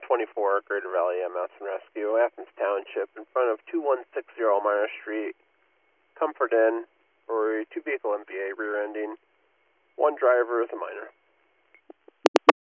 124 Greater Valley EMS and Rescue, Athens Township, in front of 2160 Minor Street. Comfort Inn for a two-vehicle MVA rear-ending. One driver is a minor.